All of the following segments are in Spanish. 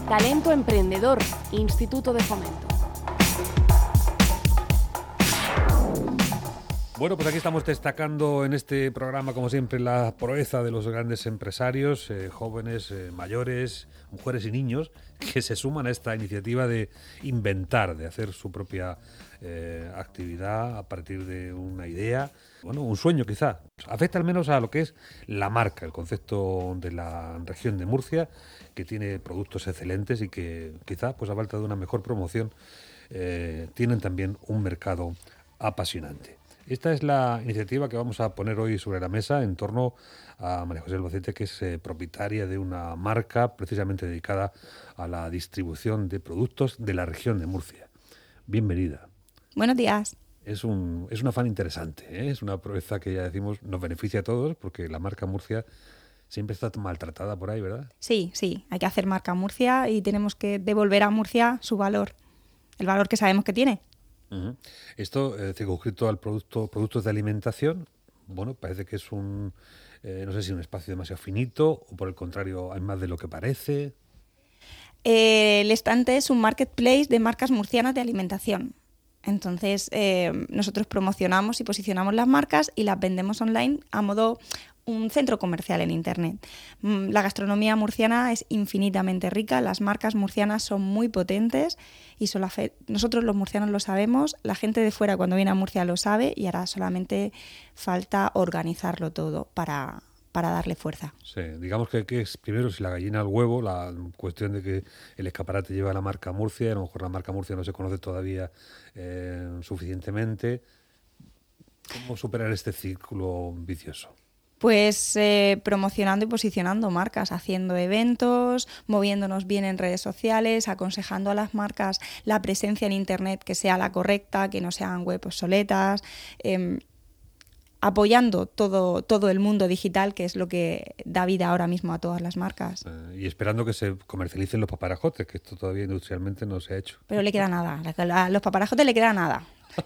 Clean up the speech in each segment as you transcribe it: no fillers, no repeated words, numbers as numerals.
Talento emprendedor, Instituto de Fomento. Bueno, pues aquí estamos destacando en este programa, como siempre, la proeza de los grandes empresarios, jóvenes, mayores, mujeres y niños, que se suman a esta iniciativa de inventar, de hacer su propia actividad a partir de una idea, bueno, un sueño quizá. Afecta al menos a lo que es la marca, el concepto de la región de Murcia, que tiene productos excelentes y que quizá, pues a falta de una mejor promoción, tienen también un mercado apasionante. Esta es la iniciativa que vamos a poner hoy sobre la mesa en torno a María José Albacete, que es propietaria de una marca precisamente dedicada a la distribución de productos de la región de Murcia. Bienvenida. Buenos días. Es un afán interesante, ¿eh? Es una proeza que ya decimos nos beneficia a todos porque la marca Murcia siempre está maltratada por ahí, ¿verdad? Sí, hay que hacer marca Murcia y tenemos que devolver a Murcia su valor, el valor que sabemos que tiene. Uh-huh. Esto circunscrito al productos de alimentación, bueno, parece que es no sé si un espacio demasiado finito o por el contrario hay más de lo que parece. El estante es un marketplace de marcas murcianas de alimentación. Entonces nosotros promocionamos y posicionamos las marcas y las vendemos online a modo un centro comercial en Internet. La gastronomía murciana es infinitamente rica, las marcas murcianas son muy potentes y nosotros los murcianos lo sabemos, la gente de fuera cuando viene a Murcia lo sabe y ahora solamente falta organizarlo todo para darle fuerza. Sí, digamos que es primero si la gallina al huevo, la cuestión de que el escaparate lleva la marca Murcia, a lo mejor la marca Murcia no se conoce todavía suficientemente. ¿Cómo superar este círculo vicioso? Pues promocionando y posicionando marcas, haciendo eventos, moviéndonos bien en redes sociales, aconsejando a las marcas la presencia en Internet que sea la correcta, que no sean web obsoletas, apoyando todo el mundo digital, que es lo que da vida ahora mismo a todas las marcas. Y esperando que se comercialicen los paparajotes, que esto todavía industrialmente no se ha hecho. Pero le queda nada, a los paparajotes le queda nada.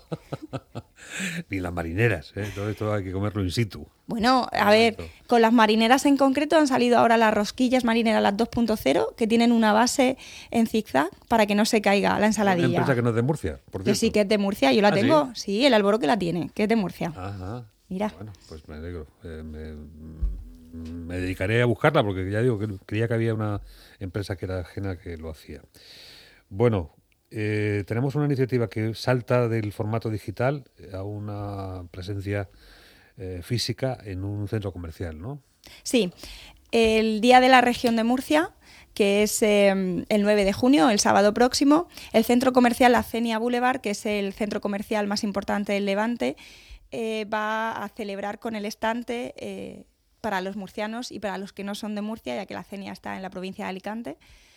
Ni las marineras, todo esto hay que comerlo in situ. Bueno, a ver, con las marineras en concreto han salido ahora las rosquillas marineras, las 2.0, que tienen una base en zigzag para que no se caiga la ensaladilla. ¿Una empresa que no es de Murcia, por cierto? Que sí, que es de Murcia, yo la tengo. ¿Sí? El Alboro que la tiene, que es de Murcia. Ajá. Mira. Bueno, pues me alegro. Me dedicaré a buscarla porque ya digo que creía que había una empresa que era ajena que lo hacía. Bueno, tenemos una iniciativa que salta del formato digital a una presencia física en un centro comercial, ¿no? Sí, el Día de la Región de Murcia, que es el 9 de junio, el sábado próximo, el centro comercial La Cenia Boulevard, que es el centro comercial más importante del Levante, va a celebrar con el estante para los murcianos y para los que no son de Murcia, ya que La Cenia está en la provincia de Alicante,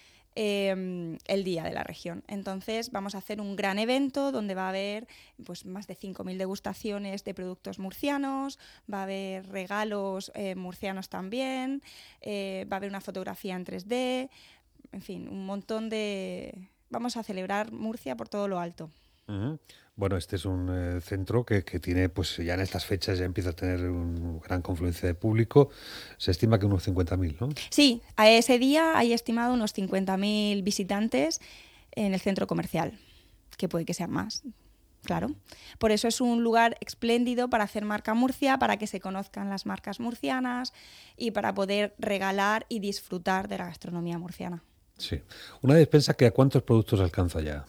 el Día de la Región. Entonces vamos a hacer un gran evento donde va a haber pues, más de 5.000 degustaciones de productos murcianos, va a haber regalos murcianos también, va a haber una fotografía en 3D, en fin, un montón de... Vamos a celebrar Murcia por todo lo alto. Uh-huh. Bueno, este es un centro que tiene, pues ya en estas fechas ya empieza a tener una gran confluencia de público. Se estima que unos 50.000, ¿no? Sí, a ese día hay estimado unos 50.000 visitantes en el centro comercial, que puede que sean más, claro. Por eso es un lugar espléndido para hacer marca Murcia, para que se conozcan las marcas murcianas y para poder regalar y disfrutar de la gastronomía murciana. Sí. Una despensa que ¿a cuántos productos alcanza ya?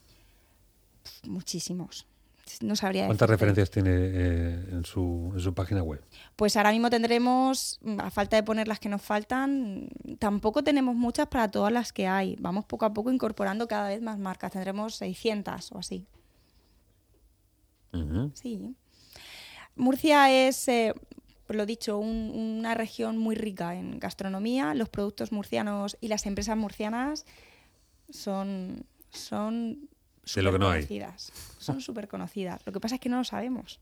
Muchísimos. No sabría decirte. ¿Cuántas referencias tiene en su página web? Pues ahora mismo tendremos, a falta de poner las que nos faltan, tampoco tenemos muchas para todas las que hay. Vamos poco a poco incorporando cada vez más marcas. Tendremos 600 o así. Uh-huh. Sí. Murcia es, lo dicho, una región muy rica en gastronomía. Los productos murcianos y las empresas murcianas son de lo que no hay. Son súper conocidas. Lo que pasa es que no lo sabemos.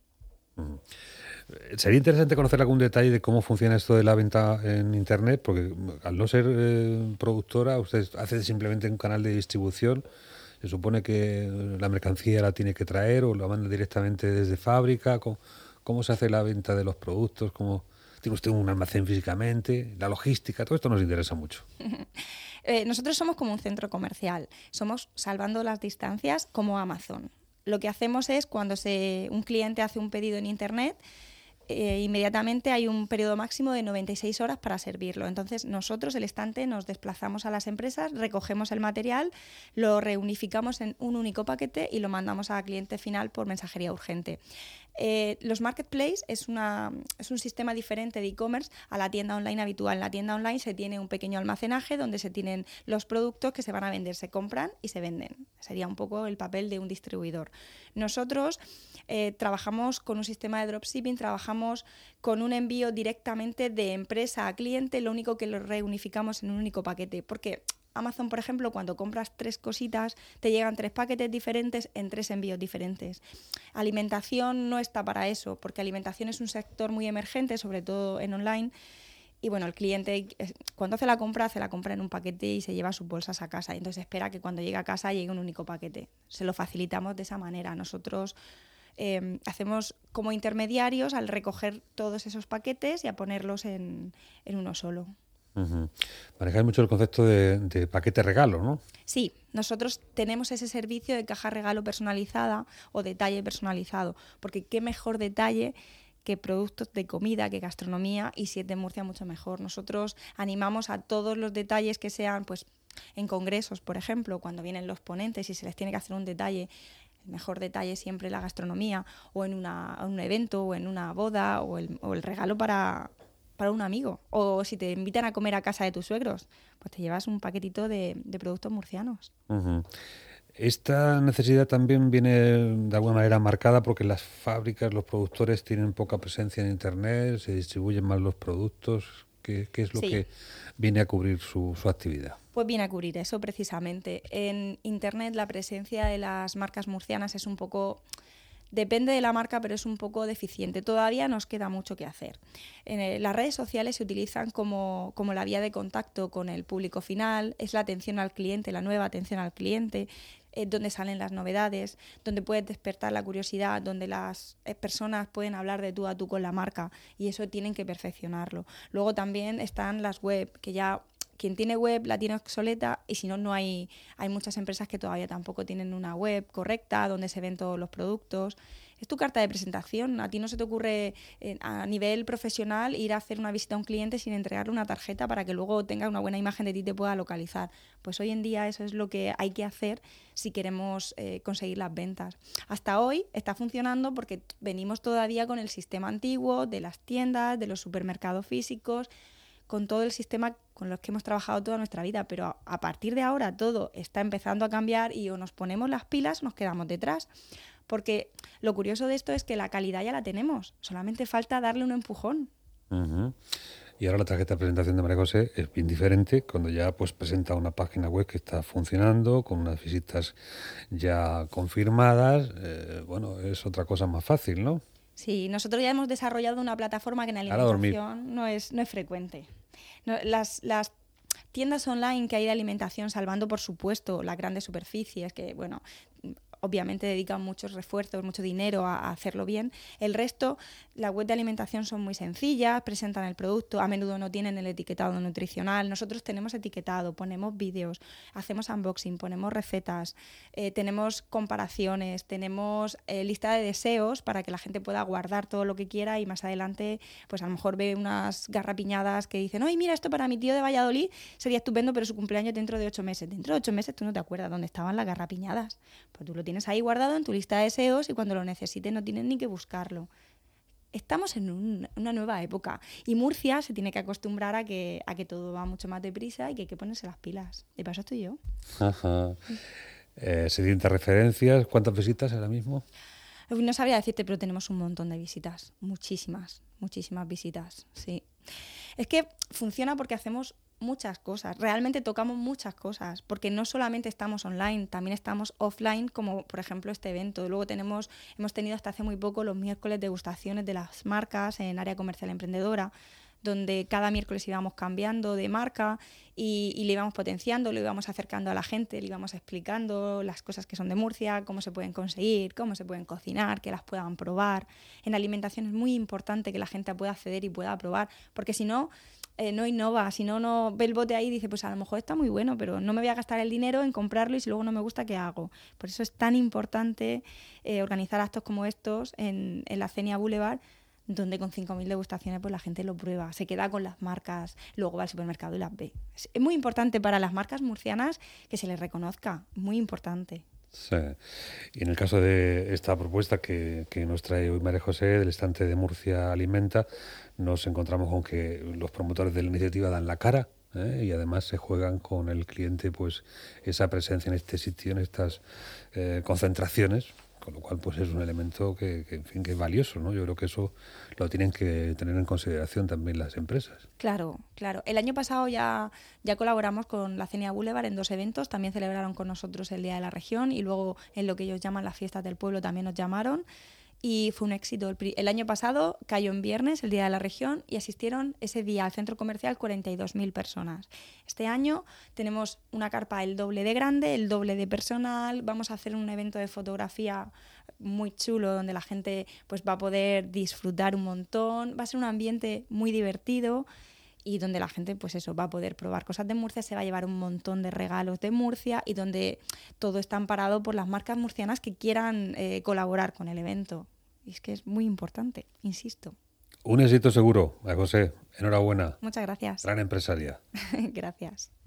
Sería interesante conocer algún detalle de cómo funciona esto de la venta en Internet, porque al no ser productora, usted hace simplemente un canal de distribución. Se supone que la mercancía la tiene que traer o la manda directamente desde fábrica. ¿Cómo se hace la venta de los productos? ¿Cómo tiene usted un almacén físicamente? La logística, todo esto nos interesa mucho. Nosotros somos como un centro comercial, somos, salvando las distancias, como Amazon. Lo que hacemos es, cuando un cliente hace un pedido en Internet, inmediatamente hay un periodo máximo de 96 horas para servirlo. Entonces nosotros, el estante, nos desplazamos a las empresas, recogemos el material, lo reunificamos en un único paquete y lo mandamos al cliente final por mensajería urgente. Los marketplaces es un sistema diferente de e-commerce a la tienda online habitual. En la tienda online se tiene un pequeño almacenaje donde se tienen los productos que se van a vender, se compran y se venden. Sería un poco el papel de un distribuidor. Nosotros trabajamos con un sistema de dropshipping, trabajamos con un envío directamente de empresa a cliente, lo único que lo reunificamos en un único paquete, porque Amazon, por ejemplo, cuando compras 3 cositas, te llegan 3 paquetes diferentes en 3 envíos diferentes. Alimentación no está para eso, porque alimentación es un sector muy emergente, sobre todo en online. Y bueno, el cliente, cuando hace la compra en un paquete y se lleva sus bolsas a casa. Entonces espera que cuando llegue a casa llegue un único paquete. Se lo facilitamos de esa manera. Nosotros hacemos como intermediarios al recoger todos esos paquetes y a ponerlos en uno solo. Uh-huh. Manejáis mucho el concepto de paquete regalo, ¿no? Sí, nosotros tenemos ese servicio de caja regalo personalizada o detalle personalizado, porque qué mejor detalle que productos de comida, que gastronomía, y si es de Murcia mucho mejor. Nosotros animamos a todos los detalles que sean, pues, en congresos, por ejemplo, cuando vienen los ponentes y se les tiene que hacer un detalle. El mejor detalle siempre la gastronomía, o en un evento, o en una boda, o el regalo para un amigo. O si te invitan a comer a casa de tus suegros, pues te llevas un paquetito de productos murcianos. Uh-huh. Esta necesidad también viene de alguna manera marcada porque las fábricas, los productores tienen poca presencia en Internet, se distribuyen mal los productos. ¿Qué es lo que viene a cubrir su actividad? Pues viene a cubrir eso precisamente. En Internet la presencia de las marcas murcianas es un poco... Depende de la marca, pero es un poco deficiente. Todavía nos queda mucho que hacer. Las redes sociales se utilizan como la vía de contacto con el público final, es la atención al cliente, la nueva atención al cliente, donde salen las novedades, donde puedes despertar la curiosidad, donde las personas pueden hablar de tú a tú con la marca, y eso tienen que perfeccionarlo. Luego también están las web, que ya... Quien tiene web la tiene obsoleta, y si no, no hay muchas empresas que todavía tampoco tienen una web correcta donde se ven todos los productos. Es tu carta de presentación. A ti no se te ocurre a nivel profesional ir a hacer una visita a un cliente sin entregarle una tarjeta para que luego tenga una buena imagen de ti y te pueda localizar. Pues hoy en día eso es lo que hay que hacer si queremos conseguir las ventas. Hasta hoy está funcionando porque venimos todavía con el sistema antiguo de las tiendas, de los supermercados físicos, con todo el sistema con los que hemos trabajado toda nuestra vida, pero a partir de ahora todo está empezando a cambiar y o nos ponemos las pilas o nos quedamos detrás, porque lo curioso de esto es que la calidad ya la tenemos, solamente falta darle un empujón. Uh-huh. Y ahora la tarjeta de presentación de María José es bien diferente cuando ya pues presenta una página web que está funcionando, con unas visitas ya confirmadas, bueno, es otra cosa más fácil, ¿no? Sí, nosotros ya hemos desarrollado una plataforma que en alimentación no es frecuente. No, las tiendas online que hay de alimentación, salvando por supuesto las grandes superficies, que bueno, obviamente dedican muchos refuerzos, mucho dinero a hacerlo bien. El resto, las web de alimentación son muy sencillas, presentan el producto, a menudo no tienen el etiquetado nutricional. Nosotros tenemos etiquetado, ponemos vídeos, hacemos unboxing, ponemos recetas, tenemos comparaciones, tenemos lista de deseos para que la gente pueda guardar todo lo que quiera y más adelante, pues a lo mejor ve unas garrapiñadas que dicen, ¡ay, mira, esto para mi tío de Valladolid sería estupendo, pero su cumpleaños dentro de 8 meses! Dentro de 8 meses tú no te acuerdas dónde estaban las garrapiñadas. Pues tú lo tienes ahí guardado en tu lista de deseos y cuando lo necesites no tienes ni que buscarlo. Estamos en una nueva época y Murcia se tiene que acostumbrar a que todo va mucho más deprisa y que hay que ponerse las pilas. De paso estoy yo. Ajá. 700 referencias. ¿Cuántas visitas ahora mismo? No sabría decirte, pero tenemos un montón de visitas. Muchísimas visitas, sí. Es que funciona porque hacemos muchas cosas, realmente tocamos muchas cosas, porque no solamente estamos online, también estamos offline, como por ejemplo este evento. Luego hemos tenido hasta hace muy poco los miércoles degustaciones de las marcas en área comercial emprendedora, donde cada miércoles íbamos cambiando de marca y le íbamos potenciando, lo íbamos acercando a la gente, le íbamos explicando las cosas que son de Murcia, cómo se pueden conseguir, cómo se pueden cocinar, que las puedan probar. En alimentación es muy importante que la gente pueda acceder y pueda probar, porque si no, no innova. Si no, no ve el bote ahí y dice, pues a lo mejor está muy bueno, pero no me voy a gastar el dinero en comprarlo y si luego no me gusta, ¿qué hago? Por eso es tan importante organizar actos como estos en la Cenia Boulevard, donde con 5.000 degustaciones pues la gente lo prueba, se queda con las marcas, luego va al supermercado y las ve. Es muy importante para las marcas murcianas que se les reconozca, muy importante. Sí. Y en el caso de esta propuesta que nos trae hoy María José, del estante de Murcia Alimenta, nos encontramos con que los promotores de la iniciativa dan la cara, y además se juegan con el cliente pues esa presencia en este sitio, en estas concentraciones, con lo cual pues es un elemento que en fin, que es valioso, ¿no? Yo creo que eso lo tienen que tener en consideración también las empresas. Claro, claro. El año pasado ya colaboramos con la Cenia Boulevard en 2 eventos, también celebraron con nosotros el Día de la Región y luego en lo que ellos llaman las fiestas del pueblo también nos llamaron. Y fue un éxito. El año pasado cayó en viernes, el Día de la Región, y asistieron ese día al centro comercial 42.000 personas. Este año tenemos una carpa el doble de grande, el doble de personal. Vamos a hacer un evento de fotografía muy chulo donde la gente pues va a poder disfrutar un montón. Va a ser un ambiente muy divertido y donde la gente pues eso, va a poder probar cosas de Murcia, se va a llevar un montón de regalos de Murcia y donde todo está amparado por las marcas murcianas que quieran colaborar con el evento. Y es que es muy importante, insisto. Un éxito seguro, María José. Enhorabuena. Muchas gracias. Gran empresaria. Gracias.